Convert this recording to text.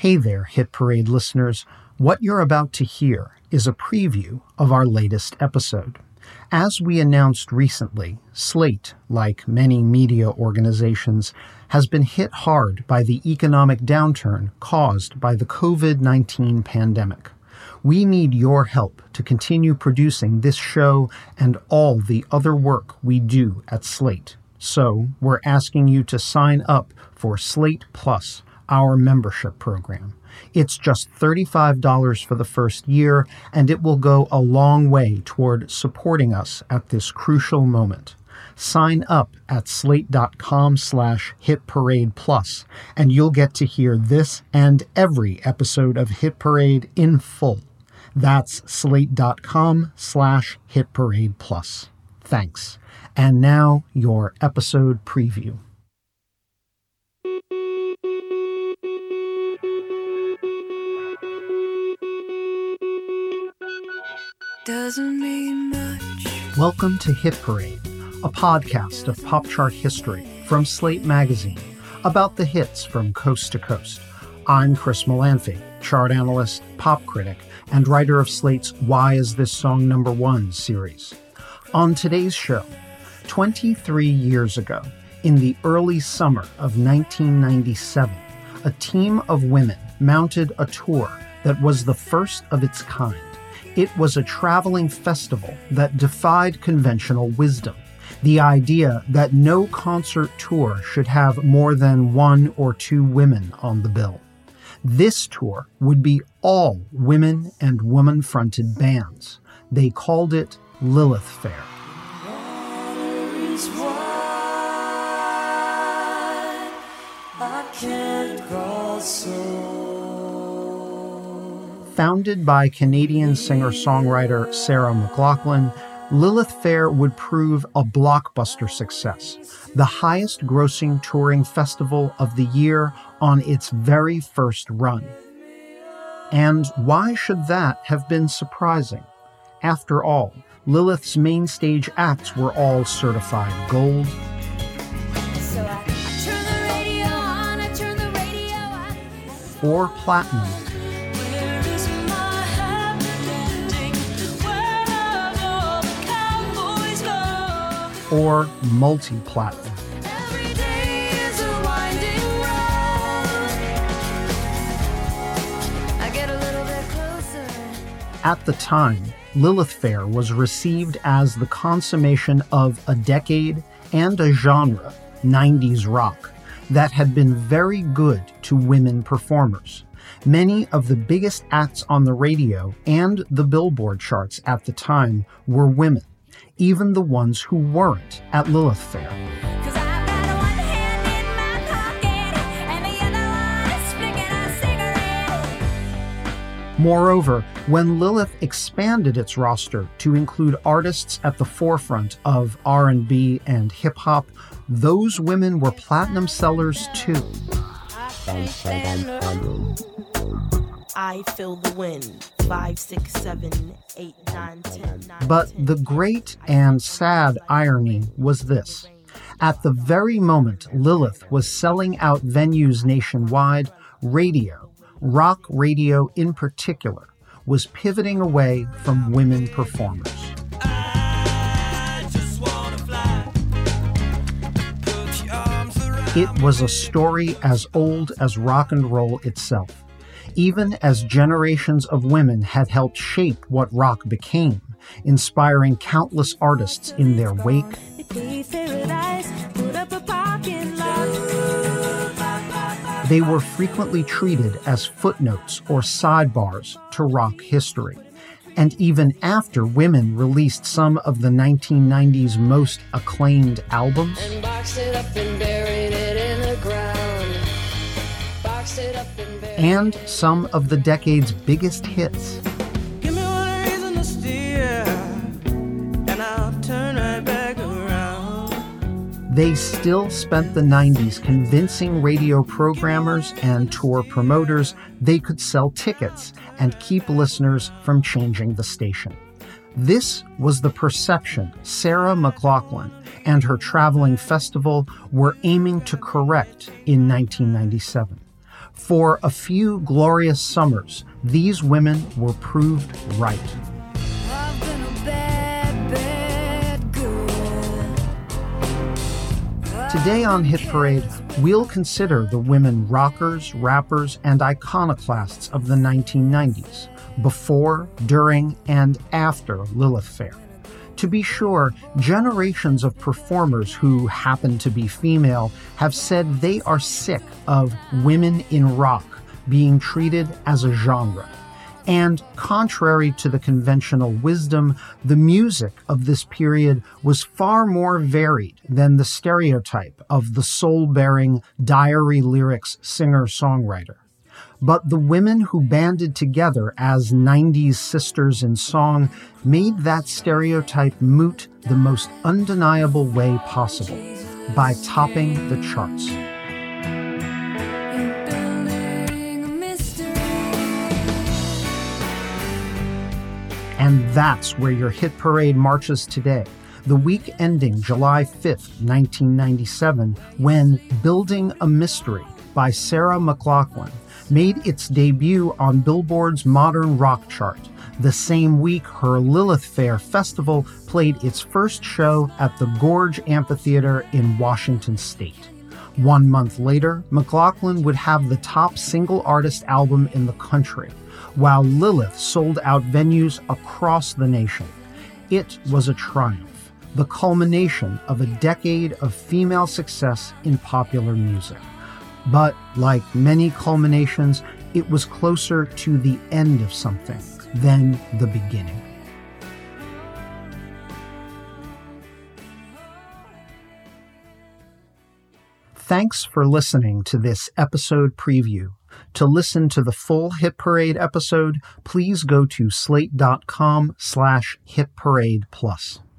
Hey there, Hit Parade listeners. What you're about to hear is a preview of our latest episode. As we announced recently, Slate, like many media organizations, has been hit hard by the economic downturn caused by the COVID-19 pandemic. We need your help to continue producing this show and all the other work we do at Slate. So, we're asking you to sign up for Slate Plus, our membership program. It's just $35 for the first year, and it will go a long way toward supporting us at this crucial moment. Sign up at slate.com/hitparadeplus, and you'll get to hear this and every episode of Hit Parade in full. That's slate.com/hitparadeplus. Thanks. And now, your episode preview. Doesn't mean much. Welcome to Hit Parade, a podcast of pop chart history from Slate Magazine about the hits from coast to coast. I'm Chris Molanphy, chart analyst, pop critic, and writer of Slate's Why Is This Song Number One series. On today's show, 23 years ago, in the early summer of 1997, a team of women mounted a tour that was the first of its kind. It was a traveling festival that defied conventional wisdom, the idea that no concert tour should have more than one or two women on the bill. This tour would be all women and woman-fronted bands. They called it Lilith Fair. Founded by Canadian singer-songwriter Sarah McLachlan, Lilith Fair would prove a blockbuster success, the highest-grossing touring festival of the year on its very first run. And why should that have been surprising? After all, Lilith's main stage acts were all certified gold, or platinum, or multi-platinum. At the time, Lilith Fair was received as the consummation of a decade and a genre, 90s rock, that had been very good to women performers. Many of the biggest acts on the radio and the Billboard charts at the time were women, even the ones who weren't at Lilith Fair. Moreover, when Lilith expanded its roster to include artists at the forefront of R&B and hip-hop, those women were platinum sellers too. I feel the wind. 5, 6, 7, 8, 9, 10, 9. But the great and sad irony was this. At the very moment Lilith was selling out venues nationwide, radio, rock radio in particular, was pivoting away from women performers. It was a story as old as rock and roll itself. Even as generations of women had helped shape what rock became, inspiring countless artists in their wake, they were frequently treated as footnotes or sidebars to rock history. And even after women released some of the 1990s most acclaimed albums, and some of the decade's biggest hits, give me one reason to steer, and I'll turn right back around. They still spent the 90s convincing radio programmers and tour promoters they could sell tickets and keep listeners from changing the station. This was the perception Sarah McLachlan and her traveling festival were aiming to correct in 1997. For a few glorious summers, these women were proved right. I've been a bad, bad girl. Today on Hit Parade, we'll consider the women rockers, rappers, and iconoclasts of the 1990s, before, during, and after Lilith Fair. To be sure, generations of performers who happen to be female have said they are sick of women in rock being treated as a genre. And contrary to the conventional wisdom, the music of this period was far more varied than the stereotype of the soul-bearing diary lyrics singer-songwriter. But the women who banded together as 90s sisters in song made that stereotype moot the most undeniable way possible, by topping the charts. And that's where your Hit Parade marches today, the week ending July 5th, 1997, when Building a Mystery by Sarah McLachlan made its debut on Billboard's Modern Rock chart, the same week her Lilith Fair Festival played its first show at the Gorge Amphitheater in Washington State. 1 month later, McLachlan would have the top single artist album in the country, while Lilith sold out venues across the nation. It was a triumph, the culmination of a decade of female success in popular music. But like many culminations, it was closer to the end of something than the beginning. Thanks for listening to this episode preview. To listen to the full Hit Parade episode, please go to slate.com/hitparadeplus.